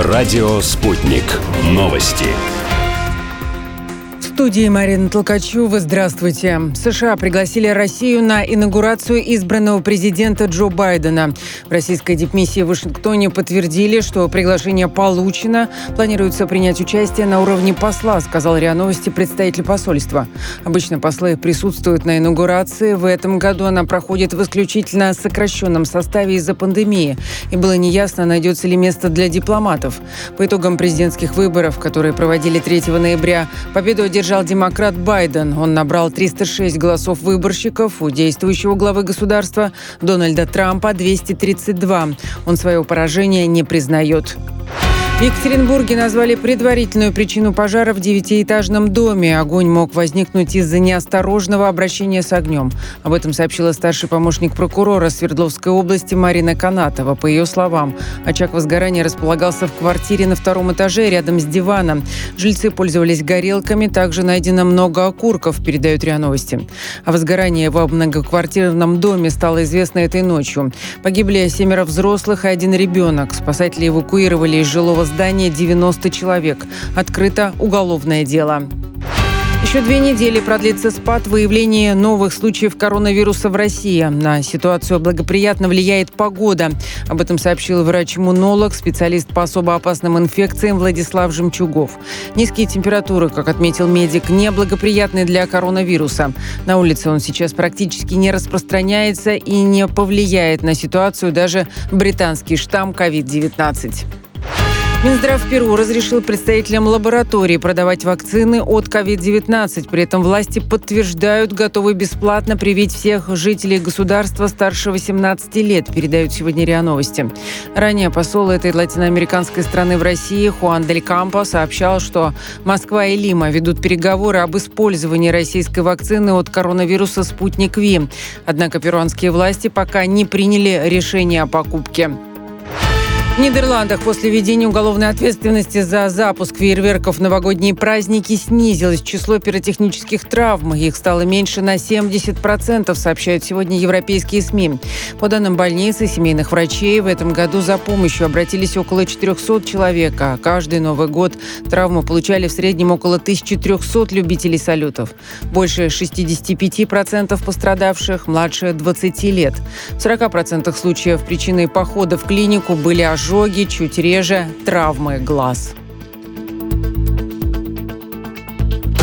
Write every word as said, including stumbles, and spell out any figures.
Радио «Спутник». Новости. В студии Марина Толкачева. Здравствуйте. США пригласили Россию на инаугурацию избранного президента Джо Байдена. В российской дипмиссии в Вашингтоне подтвердили, что приглашение получено. Планируется принять участие на уровне посла, сказал РИА Новости представитель посольства. Обычно послы присутствуют на инаугурации. В этом году она проходит в исключительно сокращенном составе из-за пандемии. И было неясно, найдется ли место для дипломатов. По итогам президентских выборов, которые проводили третьего ноября, победу одержал демократ Байден. Он набрал триста шесть голосов выборщиков. У действующего главы государства Дональда Трампа двести тридцать два. Он свое поражение не признает. В Екатеринбурге назвали предварительную причину пожара в девятиэтажном доме. Огонь мог возникнуть из-за неосторожного обращения с огнем. Об этом сообщила старший помощник прокурора Свердловской области Марина Канатова. По ее словам, очаг возгорания располагался в квартире на втором этаже рядом с диваном. Жильцы пользовались горелками. Также найдено много окурков, передают РИА Новости. О возгорании во многоквартирном доме стало известно этой ночью. Погибли семеро взрослых и один ребенок. Спасатели эвакуировали из жилого здания девяносто человек. Открыто уголовное дело. Еще две недели продлится спад выявления новых случаев коронавируса в России. На ситуацию благоприятно влияет погода. Об этом сообщил врач-иммунолог, специалист по особо опасным инфекциям Владислав Жемчугов. Низкие температуры, как отметил медик, неблагоприятны для коронавируса. На улице он сейчас практически не распространяется и не повлияет на ситуацию даже британский штамм ковид девятнадцать. Минздрав Перу разрешил представителям лаборатории продавать вакцины от ковид девятнадцать. При этом власти подтверждают, готовы бесплатно привить всех жителей государства старше восемнадцати лет, передают сегодня РИА Новости. Ранее посол этой латиноамериканской страны в России Хуан Дель Кампо сообщал, что Москва и Лима ведут переговоры об использовании российской вакцины от коронавируса «Спутник Ви». Однако перуанские власти пока не приняли решение о покупке. В Нидерландах после введения уголовной ответственности за запуск фейерверков в новогодние праздники снизилось число пиротехнических травм. Их стало меньше на семьдесят процентов, сообщают сегодня европейские СМИ. По данным больницы и семейных врачей, в этом году за помощью обратились около четырехсот человек, а каждый Новый год травму получали в среднем около тысячи трехсот любителей салютов. Больше шестьдесят пять процентов пострадавших младше двадцати лет. В сорока процентах случаев причиной похода в клинику были ожоги, ожоги, чуть реже травмы глаз.